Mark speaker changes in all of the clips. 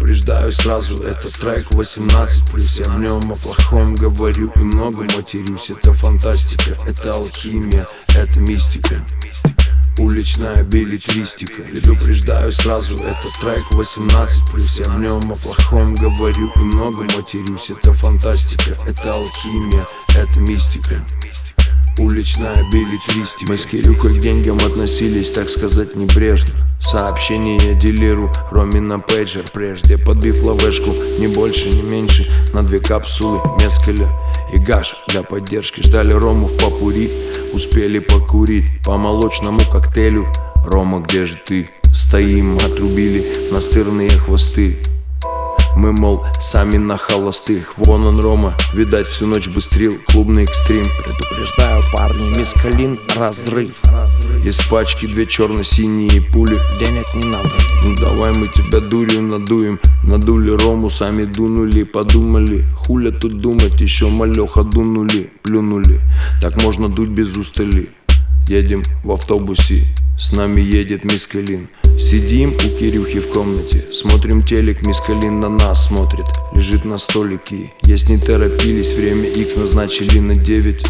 Speaker 1: Предупреждаю сразу, это трек 18+. Я в нем о плохом говорю и много матерюсь. Это фантастика, это алхимия, это мистика, уличная билетристика. Предупреждаю сразу, это трек 18+. Я в нем о плохом говорю и много матерюсь. Это фантастика, это алхимия, это мистика, уличная билетристика. Мы с Кирюхой к деньгам относились, так сказать, небрежно. Сообщение дилеру Роме на пейджер, прежде подбив лавешку, ни больше, ни меньше, на 2 капсулы мескаля и гаш для поддержки. Ждали Рому в попури, успели покурить по молочному коктейлю. Рома, где же ты? Стоим, отрубили настырные хвосты. Мы, мол, сами на холостых. Вон он, Рома, видать, всю ночь быстрил. Клубный экстрим. Предупреждаю, парни, мискалин, разрыв. Из пачки 2 черно-синие пули. Денег не надо. Ну давай мы тебя дурью надуем. Надули Рому, сами дунули. Подумали, хуля тут думать. Еще малеха дунули, плюнули. Так можно дуть без устали. Едем в автобусе, с нами едет мискалин. Сидим у Кирюхи в комнате, смотрим телек, мискалин на нас смотрит. Лежит на столике, есть не торопились, время X назначили на 9.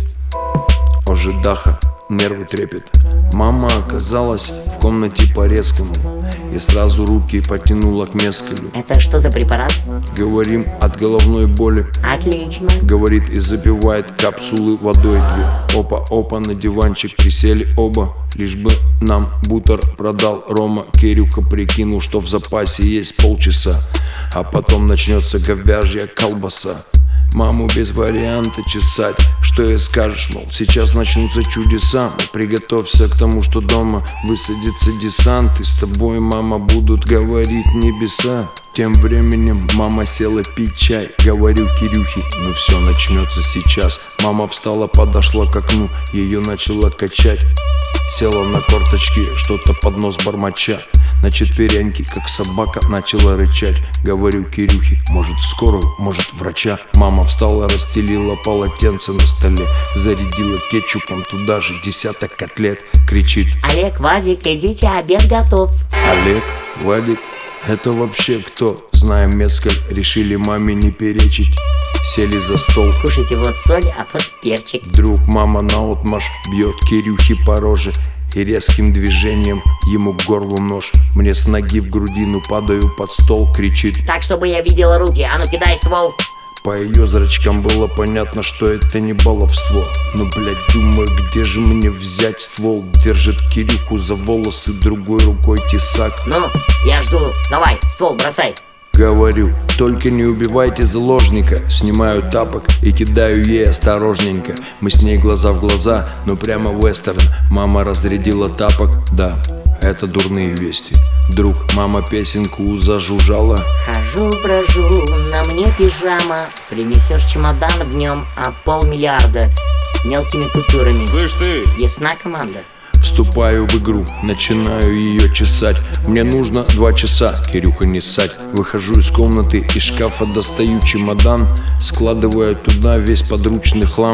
Speaker 1: Ожидаха, нервы трепет. Мама оказалась в комнате по-резкому и сразу руки потянула к мескалю.
Speaker 2: Это что за препарат?
Speaker 1: Говорим, от головной боли.
Speaker 2: Отлично.
Speaker 1: Говорит и запивает капсулы водой 2. Опа-опа, на диванчик присели оба. Лишь бы нам бутер продал Рома. Кирюха прикинул, что в запасе есть полчаса, а потом начнется говяжья колбаса. Маму без варианта чесать. Что ей скажешь, мол, сейчас начнутся чудеса. Приготовься к тому, что дома высадится десант, и с тобой, мама, будут говорить небеса. Тем временем мама села пить чай. Говорю Кирюхе, ну все начнется сейчас. Мама встала, подошла к окну, ее начала качать. Села на корточки, что-то под нос бормоча. На четвереньки, как собака, начала рычать. Говорю Кирюхе, может в скорую, может врача. Мама встала, расстелила полотенце на столе, зарядила кетчупом туда же десяток котлет. Кричит:
Speaker 2: Олег, Вадик, идите, обед готов.
Speaker 1: Олег, Вадик, это вообще кто? Знаем мескаль, решили маме не перечить. Сели за стол.
Speaker 2: Кушайте вот соль, а вот перчик.
Speaker 1: Вдруг мама наотмашь бьет Кирюхе по роже и резким движением ему к горлу нож. Мне с ноги в грудину падаю под стол. Кричит:
Speaker 2: так, чтобы я видела руки, а ну кидай ствол.
Speaker 1: По ее зрачкам было понятно, что это не баловство. Но, блядь, думаю, где же мне взять ствол? Держит Кирюху за волосы, другой рукой тесак.
Speaker 2: Ну, я жду, давай, ствол бросай.
Speaker 1: Говорю, только не убивайте заложника. Снимаю тапок и кидаю ей осторожненько. Мы с ней глаза в глаза, но прямо вестерн. Мама разрядила тапок, да, это дурные вести. Вдруг мама песенку зажужжала.
Speaker 2: Хожу, брожу, на мне пижама. Принесешь чемодан, в нем 500 000 мелкими купюрами.
Speaker 3: Слышь ты!
Speaker 2: Ясна команда?
Speaker 1: Вступаю в игру, начинаю ее чесать. Мне нужно 2 часа, Кирюха не ссать. Выхожу из комнаты, из шкафа достаю чемодан, складываю туда весь подручный хлам.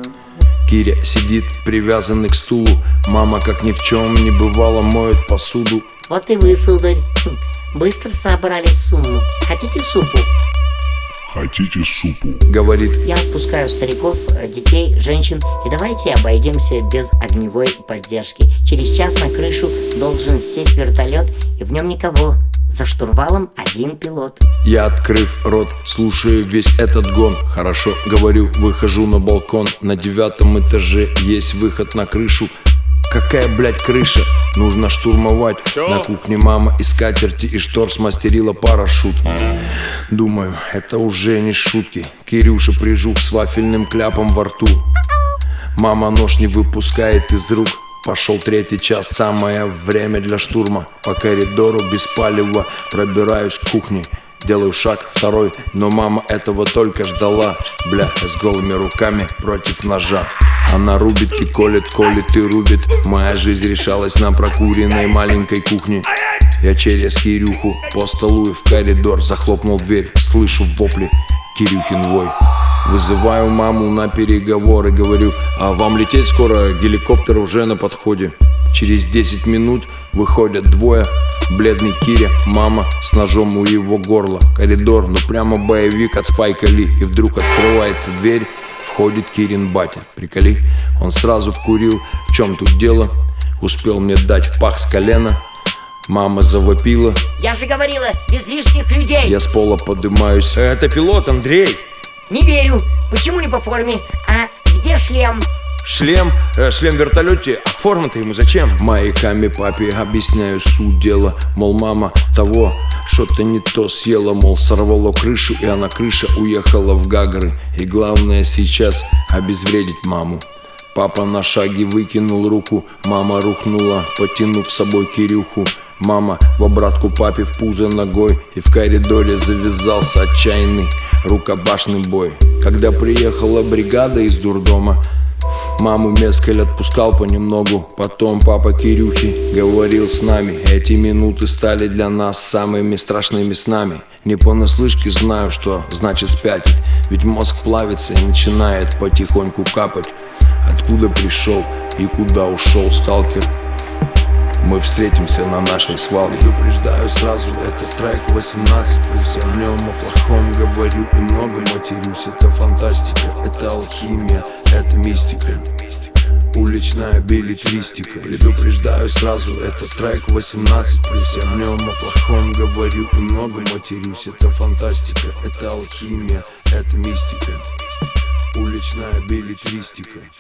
Speaker 1: Киря сидит привязанный к стулу. Мама, как ни в чем не бывало, моет посуду.
Speaker 2: Вот и вы, сударь, быстро собрали сумму. Хотите супу?
Speaker 4: Хотите супу?
Speaker 1: Говорит:
Speaker 2: я отпускаю стариков, детей, женщин, и давайте обойдемся без огневой поддержки. Через час на крышу должен сесть вертолет, и в нем никого. За штурвалом 1 пилот. Я, открыв рот, слушаю весь этот гон. Хорошо, говорю, выхожу на балкон. На 9-м этаже есть выход на крышу. Какая, блядь, крыша? Нужно штурмовать. На кухне мама из скатерти и штор смастерила парашют. Думаю, это уже не шутки. Кирюша прижух с вафельным кляпом во рту. Мама нож не выпускает из рук. Пошел 3-й час, самое время для штурма. По коридору без палева пробираюсь к кухне. Делаю шаг, 2-й, но мама этого только ждала. Бля, с голыми руками против ножа. Она рубит и колет, колет и рубит. Моя жизнь решалась на прокуренной маленькой кухне. Я через Кирюху по столу и в коридор захлопнул дверь. Слышу вопли, Кирюхин вой. Вызываю маму на переговоры, говорю: а вам лететь скоро, геликоптер уже на подходе.
Speaker 1: Через 10 минут выходят двое. Бледный Киря, мама с ножом у его горла. Коридор, ну прямо боевик от Спайка Ли. И вдруг открывается дверь, входит Кирин батя. Приколи, он сразу вкурил, в чем тут дело. Успел мне дать в пах с колена. Мама завопила:
Speaker 2: я же говорила, без лишних людей.
Speaker 1: Я с пола подымаюсь: это пилот, Андрей.
Speaker 2: Не верю, почему не по форме? А где шлем?
Speaker 1: Шлем в вертолете, а форма-то ему зачем? Маяками папе объясняю суть дела. Мол, мама того что-то не то съела. Мол, сорвало крышу, и она крыша уехала в Гагры. И главное сейчас обезвредить маму. Папа на шаге выкинул руку. Мама рухнула, потянув с собой Кирюху. Мама в обратку папе в пузо ногой. И в коридоре завязался отчаянный рукопашный бой. Когда приехала бригада из дурдома, маму Мескаль отпускал понемногу. Потом папа Кирюхи говорил с нами: эти минуты стали для нас самыми страшными снами. Не понаслышке знаю, что значит спятить. Ведь мозг плавится и начинает потихоньку капать. Откуда пришел и куда ушел сталкер? Мы встретимся на нашей свалке. Предупреждаю сразу, это трек 18+. Я в нем о плохом говорю и много матерюсь. Это фантастика, это алхимия, это мистика, уличная билетристика. Предупреждаю сразу, это трек 18+. Я в нем о плохом говорю и много матерюсь. Это фантастика, это алхимия, это мистика, уличная билетристика.